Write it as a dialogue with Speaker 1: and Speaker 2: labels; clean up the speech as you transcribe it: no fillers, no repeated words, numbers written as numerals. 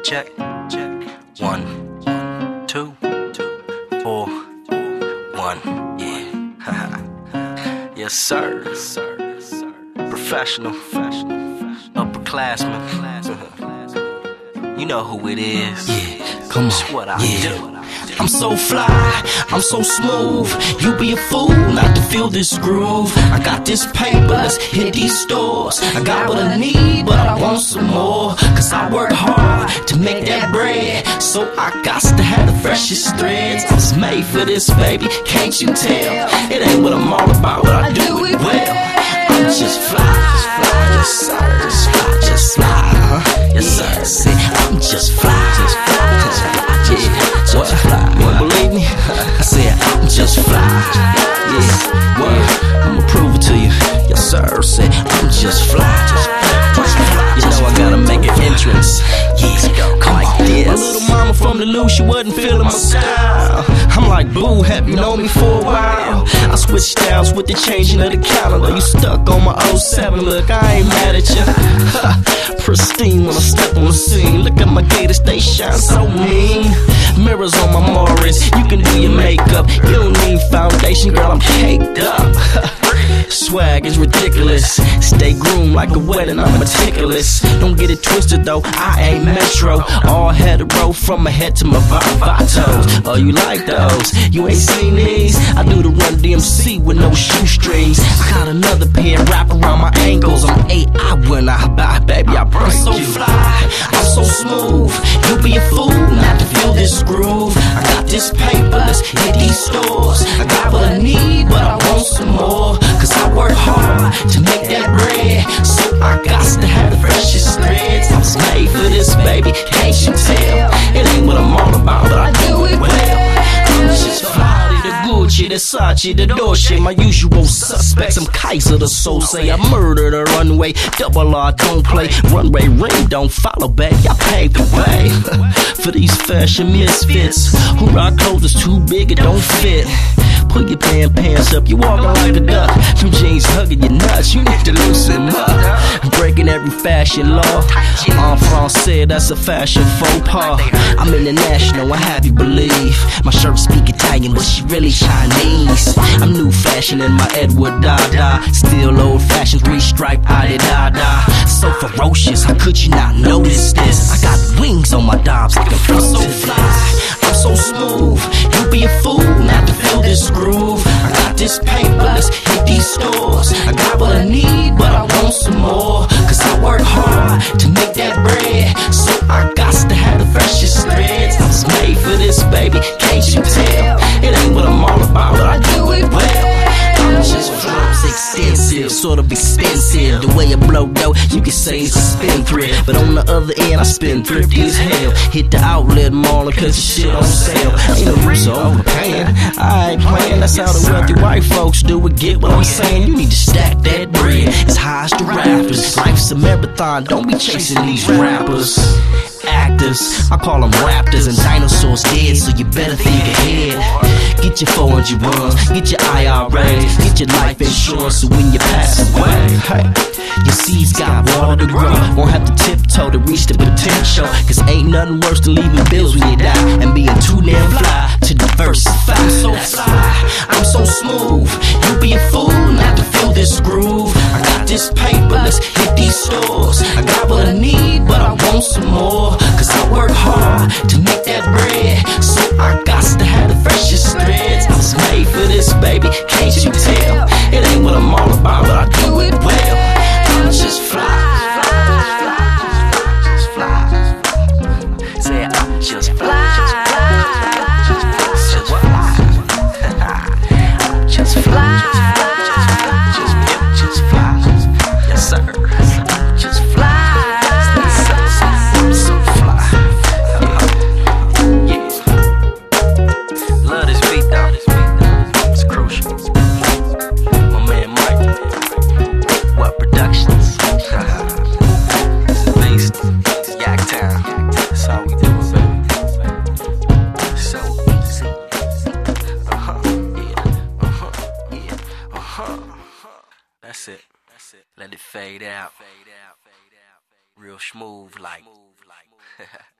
Speaker 1: check. 1, 2, 4, 1. Yeah. Yes, sir. Professional, upperclassman. You know who it is.
Speaker 2: Yeah, come on.
Speaker 1: It's what I do.
Speaker 2: I'm so fly, I'm so smooth. You be a fool not to feel this groove. I got this paper, let's hit these stores. I got what I need, but I want some more. Cause I work hard to make that bread, so I got to have the freshest threads. I was made for this, baby, can't you tell? It ain't what I'm all about, but I do it well. I'm just fly, yes sir. Just fly, yes sir. See, I'm just fly, yeah. What? You don't believe me? I said I'm just fly. Yeah, what? I'ma prove it to you. Yes sir. Say I'm just fly. You know I gotta make an entrance. Yeah, come like this. My little mama from the loose, she wasn't feeling my style. I'm like, boo, have you known me for a while? I switched styles with the changing of the calendar. You stuck on my 07, look, I ain't mad at you. Pristine when I step on the scene. Look at my gators, they shine so mean. Mirrors on my Morris, you can do your makeup. You don't need foundation, girl, I'm caked up. Swag is ridiculous. Stay groomed like a wedding, I'm meticulous. Don't get it twisted though, I ain't Metro. All hetero from my head to my toes. Oh, you like those? You ain't seen these? I do the Run DMC with no shoestrings. I got another pair wrapped around my ankles. I'm AI when I buy, baby, I break you. I'm so fly, I'm so smooth. You be a fool not to feel this groove. I got this paper, let's hit these stores. I got what I need, but I want some more. Cause I work hard to make that bread, so I got to have the freshest threads. I was made for this, baby, can't you tell? It ain't what I'm all about, but I do it well. I'm just fly, the Gucci, the Sachi, the Dolce, my usual suspects. I'm Kaiser, the soul say I murder the runway. Double R, don't play. Runway ring, don't follow, baby. I paved the way for these fashion misfits who rock clothes that's too big, it don't fit. Put your damn pants up, you walking like a duck. Them jeans hugging your nuts, you need to loosen up. Breaking every fashion law. En français, that's a fashion faux pas. I'm international, I have you believe. My shirt speak Italian, but she really Chinese. I'm new fashion in my Edward Dada. Still old fashioned, 3-stripe Adi-Dada. So ferocious, how could you not notice this? I got wings on my dobs, like I'm so fly. I'm so smooth, you be a fool not to feel this groove. I got this paper, let's hit these stores. I got what I need, but I want some more. Cause I work hard to make that bread, so I got to have the freshest threads. I was made for this, baby, can't you tell? It ain't what I'm all about, but I do it well. I'm just flows extensive, sort of expensive. The way I blow dough, you can say it's a spendthrift. But on the other end, I spend thrifty as hell. Hit the outlet mall cause the shit on sale. Ain't no use overpaying, I ain't playing. That's how the wealthy white folks do it, get what I'm saying? You need to stack that bread, it's high as the rafters. Life's a marathon, don't be chasing these rappers. Actors, I call them raptors, and dinosaurs dead, so you better think ahead. Get your 401s, get your IRAs, get your life insurance, so when you pass away, hey, your seeds got water to grow. Won't have to tiptoe to reach the potential. Cause ain't nothing worse than leaving bills when you die, and being too damn fly to diversify. I'm so fly, I'm so smooth. You be a fool not to feel this groove. I got this paper, let's hit these stores. I got what I need, but I want some more. Cause I work hard to make that bread, so I got to have the freshest threads. I was made for this, baby, can't you tell? It ain't what I'm all about, but I do it well. I'm just fly. Say I'm just fly. Just fly. Just fly. Yes sir. Just fly. I'm so fly. Yeah. Love this beat though. It's crucial. My man Mike. What Productions? It's a beast. Yaktown. That's how we do it, baby. So easy. That's it. Let it fade out. Real smooth like.